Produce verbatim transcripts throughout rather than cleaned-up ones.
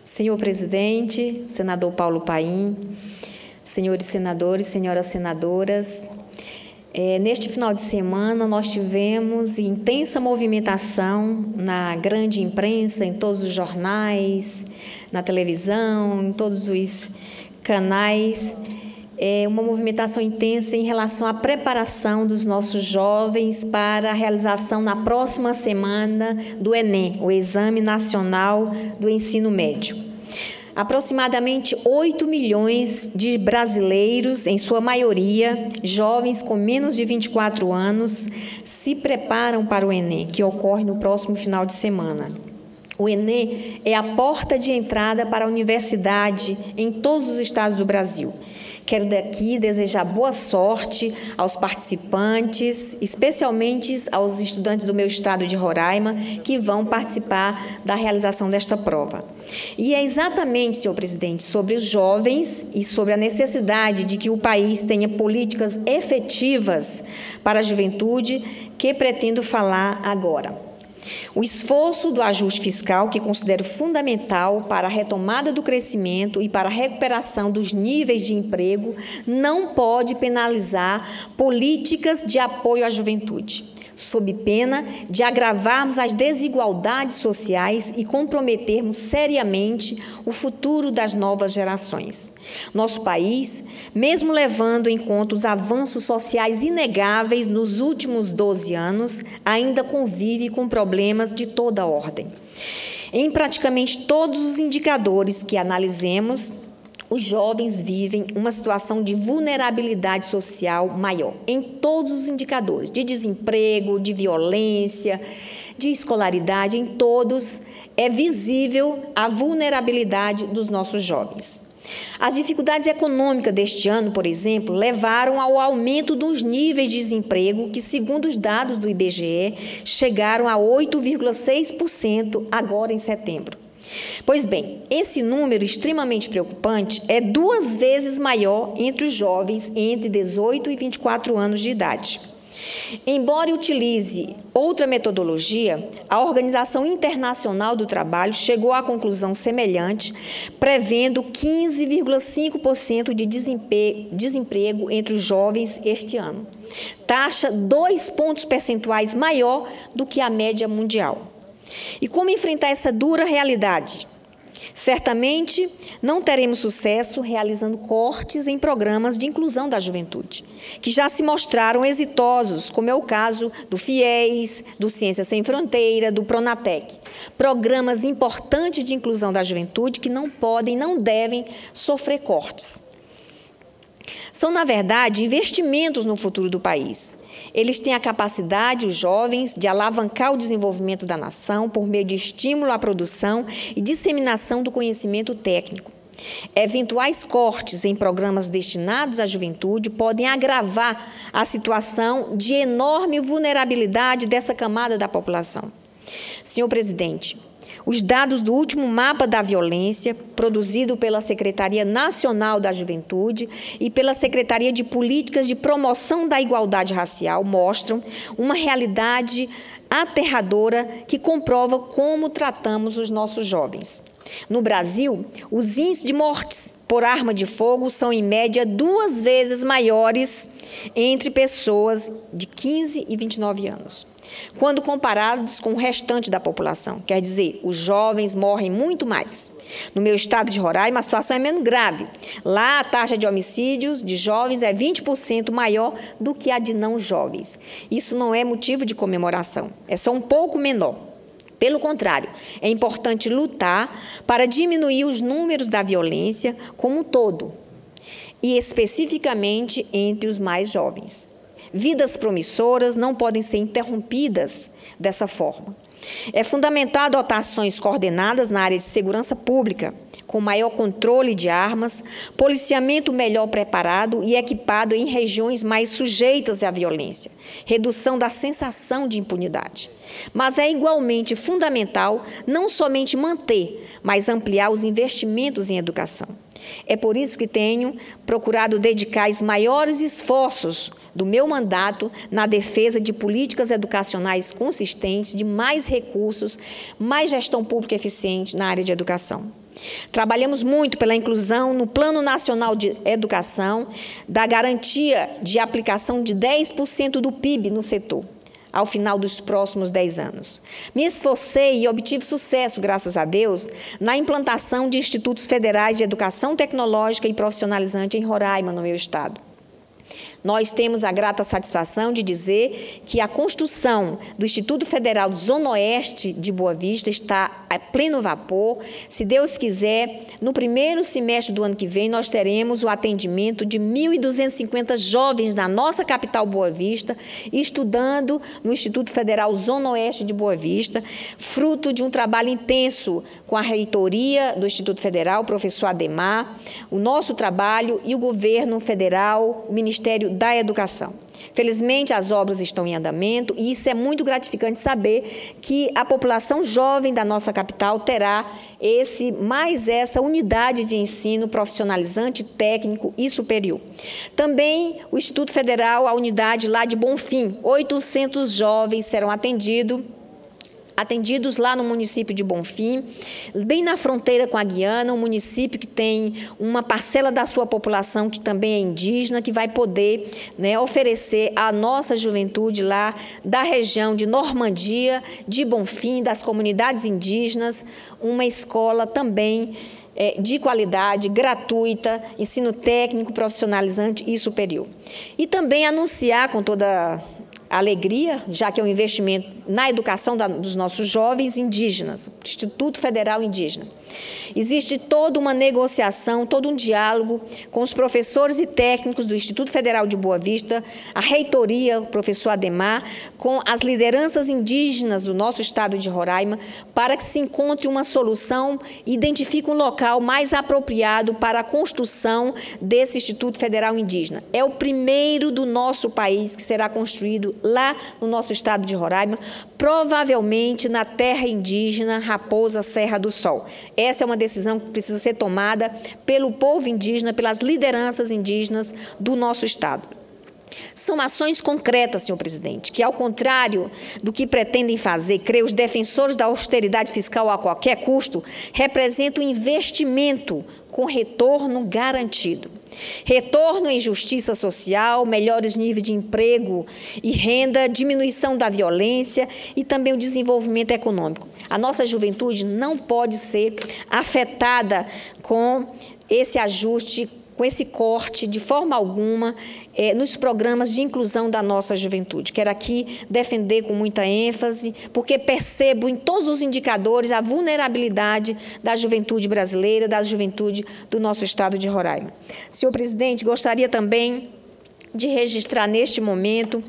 Senhor presidente, senador Paulo Paim, senhores senadores, senhoras senadoras, é, neste final de semana nós tivemos intensa movimentação na grande imprensa, em todos os jornais, na televisão, em todos os canais, é, uma movimentação intensa em relação à preparação dos nossos jovens para a realização na próxima semana do Enem, o Exame Nacional do Ensino Médio. Aproximadamente oito milhões de brasileiros, em sua maioria, jovens com menos de vinte e quatro anos, se preparam para o Enem, que ocorre no próximo final de semana. O Enem é a porta de entrada para a universidade em todos os estados do Brasil. Quero daqui desejar boa sorte aos participantes, especialmente aos estudantes do meu estado de Roraima, que vão participar da realização desta prova. E é exatamente, senhor presidente, sobre os jovens e sobre a necessidade de que o país tenha políticas efetivas para a juventude que pretendo falar agora. O esforço do ajuste fiscal, que considero fundamental para a retomada do crescimento e para a recuperação dos níveis de emprego, não pode penalizar políticas de apoio à juventude, sob pena de agravarmos as desigualdades sociais e comprometermos seriamente o futuro das novas gerações. Nosso país, mesmo levando em conta os avanços sociais inegáveis nos últimos doze anos, ainda convive com problemas de toda ordem. Em praticamente todos os indicadores que analisemos, os jovens vivem uma situação de vulnerabilidade social maior, em todos os indicadores, de desemprego, de violência, de escolaridade, em todos é visível a vulnerabilidade dos nossos jovens. As dificuldades econômicas deste ano, por exemplo, levaram ao aumento dos níveis de desemprego, que, segundo os dados do I B G E, chegaram a oito vírgula seis por cento agora em setembro. Pois bem, esse número extremamente preocupante é duas vezes maior entre os jovens entre dezoito e vinte e quatro anos de idade. Embora utilize outra metodologia, a Organização Internacional do Trabalho chegou à conclusão semelhante, prevendo quinze vírgula cinco por cento de desemprego entre os jovens este ano, taxa dois pontos percentuais maior do que a média mundial. E como enfrentar essa dura realidade? Certamente não teremos sucesso realizando cortes em programas de inclusão da juventude, que já se mostraram exitosos, como é o caso do FIES, do Ciências Sem Fronteira, do Pronatec. Programas importantes de inclusão da juventude que não podem, não devem sofrer cortes. São, na verdade, investimentos no futuro do país. Eles têm a capacidade, os jovens, de alavancar o desenvolvimento da nação por meio de estímulo à produção e disseminação do conhecimento técnico. Eventuais cortes em programas destinados à juventude podem agravar a situação de enorme vulnerabilidade dessa camada da população. Senhor presidente, os dados do último mapa da violência, produzido pela Secretaria Nacional da Juventude e pela Secretaria de Políticas de Promoção da Igualdade Racial, mostram uma realidade aterradora que comprova como tratamos os nossos jovens. No Brasil, os índices de mortes por arma de fogo são, em média, duas vezes maiores entre pessoas de quinze e vinte e nove anos, quando comparados com o restante da população. Quer dizer, os jovens morrem muito mais. No meu estado de Roraima, a situação é menos grave. Lá, a taxa de homicídios de jovens é vinte por cento maior do que a de não jovens. Isso não é motivo de comemoração, é só um pouco menor. Pelo contrário, é importante lutar para diminuir os números da violência como um todo, e especificamente entre os mais jovens. Vidas promissoras não podem ser interrompidas dessa forma. É fundamental adotar ações coordenadas na área de segurança pública, com maior controle de armas, policiamento melhor preparado e equipado em regiões mais sujeitas à violência, redução da sensação de impunidade. Mas é igualmente fundamental não somente manter, mas ampliar os investimentos em educação. É por isso que tenho procurado dedicar os maiores esforços do meu mandato na defesa de políticas educacionais consistentes, de mais recursos, mais gestão pública eficiente na área de educação. Trabalhamos muito pela inclusão no Plano Nacional de Educação, da garantia de aplicação de dez por cento do P I B no setor, ao final dos próximos dez anos. Me esforcei e obtive sucesso, graças a Deus, na implantação de institutos federais de educação tecnológica e profissionalizante em Roraima, no meu estado. Nós temos a grata satisfação de dizer que a construção do Instituto Federal do Zona Oeste de Boa Vista está a pleno vapor. Se Deus quiser, no primeiro semestre do ano que vem, nós teremos o atendimento de mil duzentos e cinquenta jovens na nossa capital Boa Vista, estudando no Instituto Federal Zona Oeste de Boa Vista, fruto de um trabalho intenso com a reitoria do Instituto Federal, o professor Ademar, o nosso trabalho e o governo federal, o Ministério da Educação. Felizmente, as obras estão em andamento e isso é muito gratificante saber que a população jovem da nossa capital terá esse, mais essa unidade de ensino profissionalizante, técnico e superior. Também o Instituto Federal, a unidade lá de Bonfim, oitocentos jovens serão atendidos atendidos lá no município de Bonfim, bem na fronteira com a Guiana, um município que tem uma parcela da sua população que também é indígena, que vai poder, né, oferecer à nossa juventude lá da região de Normandia, de Bonfim, das comunidades indígenas, uma escola também é, de qualidade, gratuita, ensino técnico, profissionalizante e superior. E também anunciar com toda alegria, já que é um investimento na educação da, dos nossos jovens indígenas, Instituto Federal Indígena. Existe toda uma negociação, todo um diálogo com os professores e técnicos do Instituto Federal de Boa Vista, a reitoria, o professor Ademar, com as lideranças indígenas do nosso estado de Roraima, para que se encontre uma solução e identifique um local mais apropriado para a construção desse Instituto Federal Indígena. É o primeiro do nosso país que será construído lá no nosso estado de Roraima, provavelmente na terra indígena Raposa Serra do Sol. Essa é uma decisão que precisa ser tomada pelo povo indígena, pelas lideranças indígenas do nosso estado. São ações concretas, senhor presidente, que, ao contrário do que pretendem fazer, creio, os defensores da austeridade fiscal a qualquer custo, representam investimento com retorno garantido. Retorno em justiça social, melhores níveis de emprego e renda, diminuição da violência e também o desenvolvimento econômico. A nossa juventude não pode ser afetada com esse ajuste, com esse corte, de forma alguma, eh, nos programas de inclusão da nossa juventude. Quero aqui defender com muita ênfase, porque percebo em todos os indicadores a vulnerabilidade da juventude brasileira, da juventude do nosso estado de Roraima. Senhor presidente, gostaria também de registrar neste momento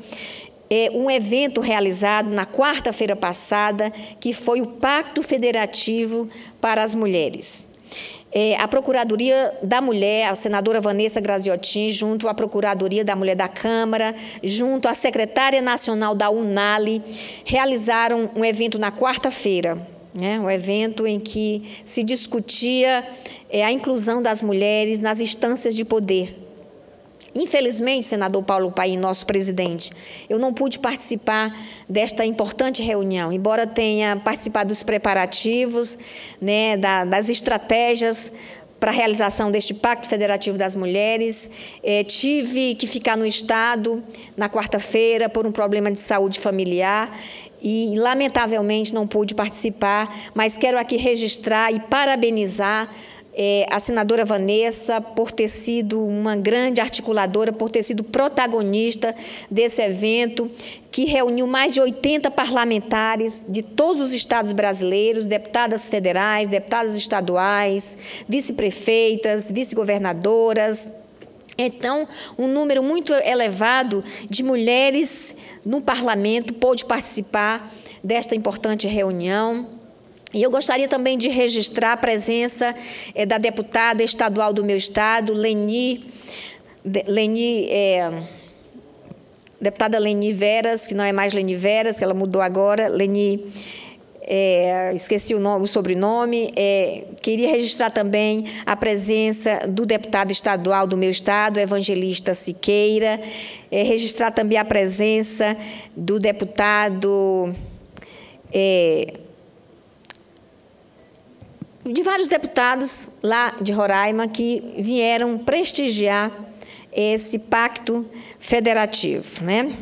É um evento realizado na quarta-feira passada, que foi o Pacto Federativo para as Mulheres. É, a Procuradoria da Mulher, a senadora Vanessa Graziotin, junto à Procuradoria da Mulher da Câmara, junto à Secretária Nacional da UNALI, realizaram um evento na quarta-feira, né, um evento em que se discutia é, a inclusão das mulheres nas instâncias de poder. Infelizmente, senador Paulo Paim, nosso presidente, eu não pude participar desta importante reunião, embora tenha participado dos preparativos, né, da, das estratégias para a realização deste Pacto Federativo das Mulheres. É, tive que ficar no estado na quarta-feira por um problema de saúde familiar e, lamentavelmente, não pude participar, mas quero aqui registrar e parabenizar É, a senadora Vanessa por ter sido uma grande articuladora, por ter sido protagonista desse evento, que reuniu mais de oitenta parlamentares de todos os estados brasileiros, deputadas federais, deputadas estaduais, vice-prefeitas, vice-governadoras. Então, um número muito elevado de mulheres no parlamento pôde participar desta importante reunião. E eu gostaria também de registrar a presença é, da deputada estadual do meu estado, Leni, Leni é, deputada Leni Veras, que não é mais Leni Veras, que ela mudou agora, Leni, é, esqueci o, nome, o sobrenome. É, queria registrar também a presença do deputado estadual do meu estado, Evangelista Siqueira, é, registrar também a presença do deputado... É, de vários deputados lá de Roraima que vieram prestigiar esse pacto federativo, né?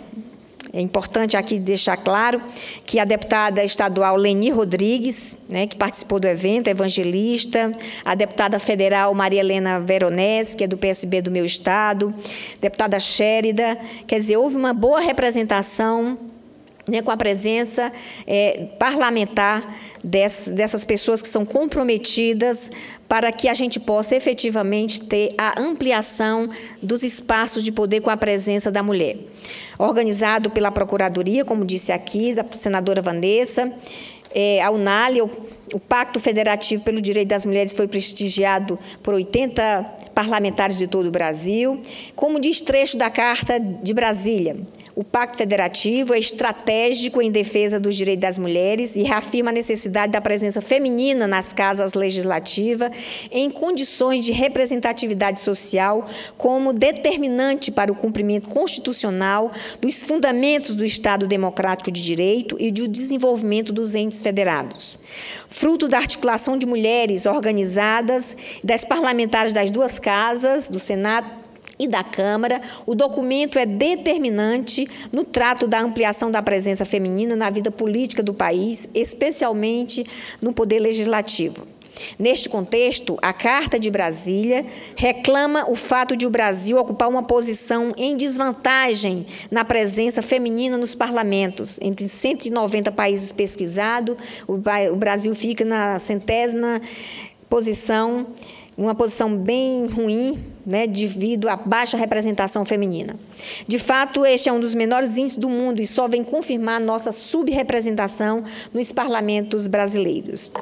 É importante aqui deixar claro que a deputada estadual Leni Rodrigues, né, que participou do evento, evangelista, a deputada federal Maria Helena Veronese, que é do P S B do meu estado, deputada Chérida, quer dizer, houve uma boa representação, né, com a presença é, parlamentar dessas, dessas pessoas que são comprometidas para que a gente possa efetivamente ter a ampliação dos espaços de poder com a presença da mulher. Organizado pela Procuradoria, como disse aqui, da senadora Vanessa, é, a UNALI, o, o Pacto Federativo pelo Direito das Mulheres foi prestigiado por oitenta parlamentares de todo o Brasil. Como diz trecho da Carta de Brasília, o Pacto Federativo é estratégico em defesa dos direitos das mulheres e reafirma a necessidade da presença feminina nas casas legislativas em condições de representatividade social como determinante para o cumprimento constitucional dos fundamentos do Estado Democrático de Direito e do desenvolvimento dos entes federados. Fruto da articulação de mulheres organizadas, das parlamentares das duas casas, do Senado e da Câmara, o documento é determinante no trato da ampliação da presença feminina na vida política do país, especialmente no poder legislativo. Neste contexto, a Carta de Brasília reclama o fato de o Brasil ocupar uma posição em desvantagem na presença feminina nos parlamentos. Entre cento e noventa países pesquisados, o Brasil fica na centésima posição, uma posição bem ruim, né, devido à baixa representação feminina. De fato, este é um dos menores índices do mundo e só vem confirmar nossa subrepresentação nos parlamentos brasileiros.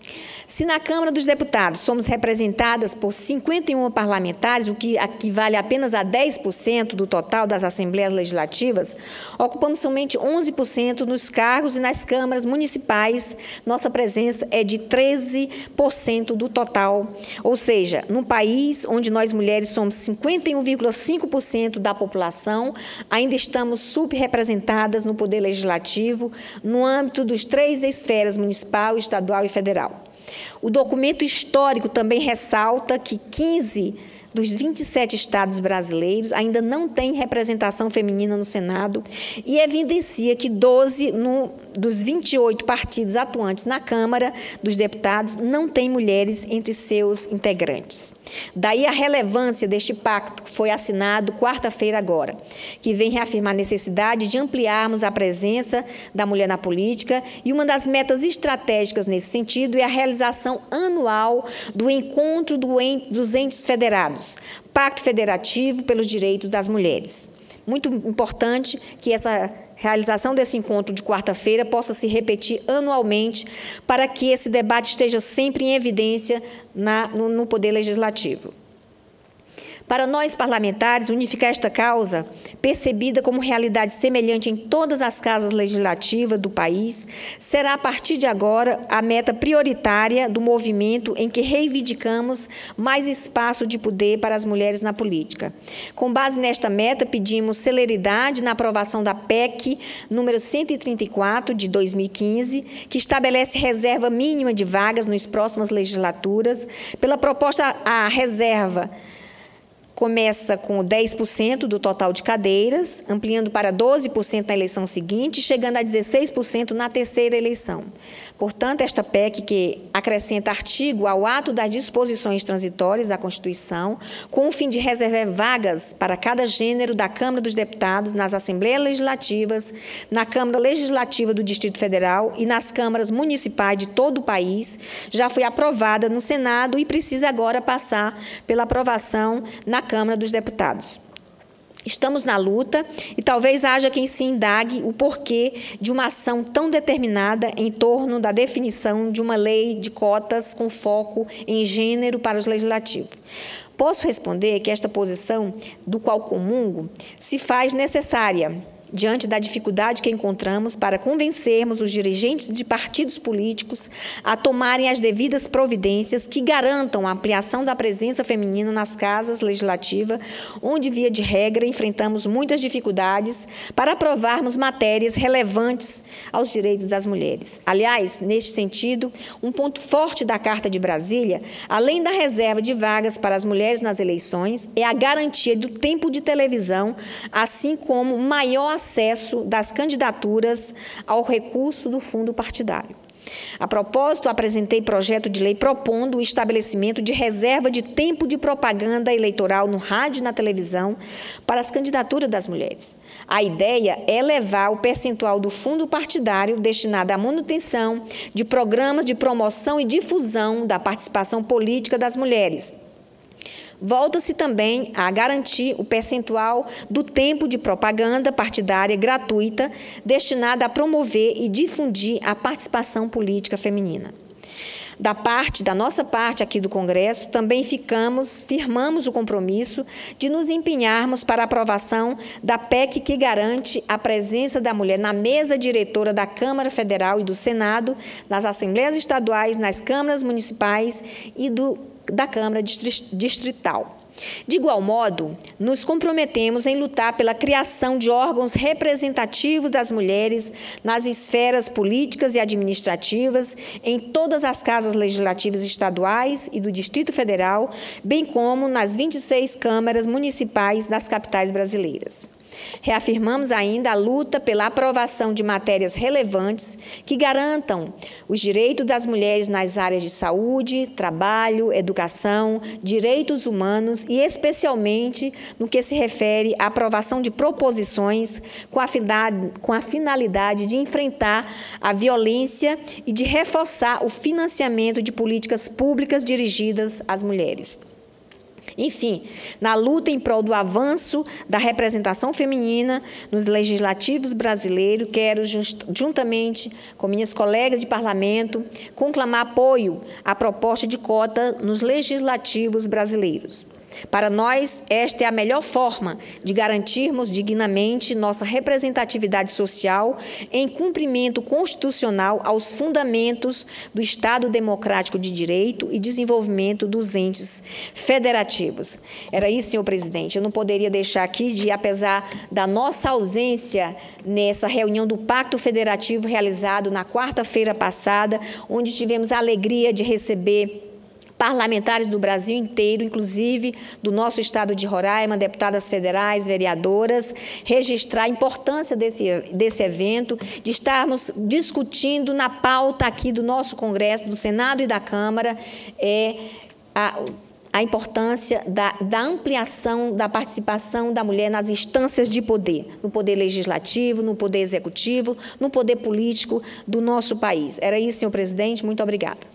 Se na Câmara dos Deputados somos representadas por cinquenta e um parlamentares, o que equivale apenas a dez por cento do total das Assembleias Legislativas, ocupamos somente onze por cento nos cargos e nas câmaras municipais, nossa presença é de treze por cento do total. Ou seja, num país onde nós mulheres somos cinquenta e um vírgula cinco por cento da população, ainda estamos subrepresentadas no Poder Legislativo, no âmbito dos três esferas municipal, estadual e federal. O documento histórico também ressalta que quinze dos vinte e sete estados brasileiros ainda não têm representação feminina no Senado e evidencia que doze no, dos vinte e oito partidos atuantes na Câmara dos Deputados não têm mulheres entre seus integrantes. Daí a relevância deste pacto, que foi assinado quarta-feira agora, que vem reafirmar a necessidade de ampliarmos a presença da mulher na política, e uma das metas estratégicas nesse sentido é a realização anual do encontro do ente, dos entes federados, Pacto Federativo pelos Direitos das Mulheres. Muito importante que essa realização desse encontro de quarta-feira possa se repetir anualmente para que esse debate esteja sempre em evidência na, no, no Poder Legislativo. Para nós, parlamentares, unificar esta causa, percebida como realidade semelhante em todas as casas legislativas do país, será, a partir de agora, a meta prioritária do movimento em que reivindicamos mais espaço de poder para as mulheres na política. Com base nesta meta, pedimos celeridade na aprovação da P E C número cento e trinta e quatro, de dois mil e quinze, que estabelece reserva mínima de vagas nas próximas legislaturas. Pela proposta, a reserva começa com dez por cento do total de cadeiras, ampliando para doze por cento na eleição seguinte, chegando a dezesseis por cento na terceira eleição. Portanto, esta P E C, que acrescenta artigo ao ato das disposições transitórias da Constituição, com o fim de reservar vagas para cada gênero da Câmara dos Deputados, nas Assembleias Legislativas, na Câmara Legislativa do Distrito Federal e nas câmaras municipais de todo o país, já foi aprovada no Senado e precisa agora passar pela aprovação na Câmara dos Deputados. Estamos na luta e talvez haja quem se indague o porquê de uma ação tão determinada em torno da definição de uma lei de cotas com foco em gênero para os legislativos. Posso responder que esta posição, do qual comungo, se faz necessária, diante da dificuldade que encontramos para convencermos os dirigentes de partidos políticos a tomarem as devidas providências que garantam a ampliação da presença feminina nas casas legislativas, onde, via de regra, enfrentamos muitas dificuldades para aprovarmos matérias relevantes aos direitos das mulheres. Aliás, neste sentido, um ponto forte da Carta de Brasília, além da reserva de vagas para as mulheres nas eleições, é a garantia do tempo de televisão, assim como maior acesso das candidaturas ao recurso do fundo partidário. A propósito, apresentei projeto de lei propondo o estabelecimento de reserva de tempo de propaganda eleitoral no rádio e na televisão para as candidaturas das mulheres. A ideia é elevar o percentual do fundo partidário destinado à manutenção de programas de promoção e difusão da participação política das mulheres. Volta-se também a garantir o percentual do tempo de propaganda partidária gratuita destinada a promover e difundir a participação política feminina. Da parte, da nossa parte aqui do Congresso, também ficamos, firmamos o compromisso de nos empenharmos para a aprovação da P E C que garante a presença da mulher na mesa diretora da Câmara Federal e do Senado, nas Assembleias Estaduais, nas câmaras municipais e do da Câmara Distrital. De igual modo, nos comprometemos em lutar pela criação de órgãos representativos das mulheres nas esferas políticas e administrativas, em todas as casas legislativas estaduais e do Distrito Federal, bem como nas vinte e seis câmaras municipais das capitais brasileiras. Reafirmamos ainda a luta pela aprovação de matérias relevantes que garantam os direitos das mulheres nas áreas de saúde, trabalho, educação, direitos humanos e, especialmente, no que se refere à aprovação de proposições com a finalidade, com a finalidade de enfrentar a violência e de reforçar o financiamento de políticas públicas dirigidas às mulheres. Enfim, na luta em prol do avanço da representação feminina nos legislativos brasileiros, quero, juntamente com minhas colegas de parlamento, conclamar apoio à proposta de cota nos legislativos brasileiros. Para nós, esta é a melhor forma de garantirmos dignamente nossa representatividade social em cumprimento constitucional aos fundamentos do Estado Democrático de Direito e desenvolvimento dos entes federativos. Era isso, senhor presidente. Eu não poderia deixar aqui de, apesar da nossa ausência nessa reunião do Pacto Federativo realizado na quarta-feira passada, onde tivemos a alegria de receber parlamentares do Brasil inteiro, inclusive do nosso estado de Roraima, deputadas federais, vereadoras, registrar a importância desse, desse evento, de estarmos discutindo na pauta aqui do nosso Congresso, do Senado e da Câmara, é, a, a importância da, da ampliação da participação da mulher nas instâncias de poder, no poder legislativo, no poder executivo, no poder político do nosso país. Era isso, senhor presidente. Muito obrigada.